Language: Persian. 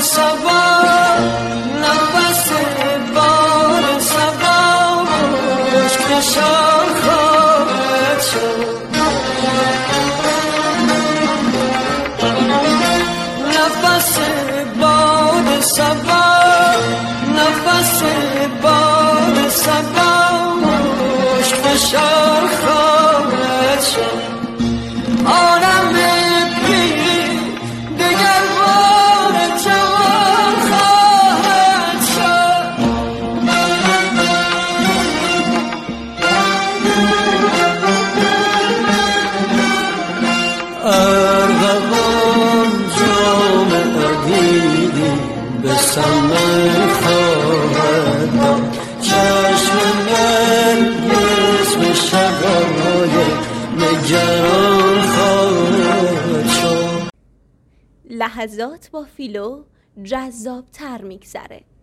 صبا نفس باد صبا عشق شاخت شد نفس باد صبا نفس باد صبا عشق شاخت شد آرم بی دگر بار جوان خواهد شد ارغوان جام عقیدی به سمن خواهد داد چشم نرگس به شقایق نگران خواهد شد. لحظات با فیلو جذاب‌تر میگذره.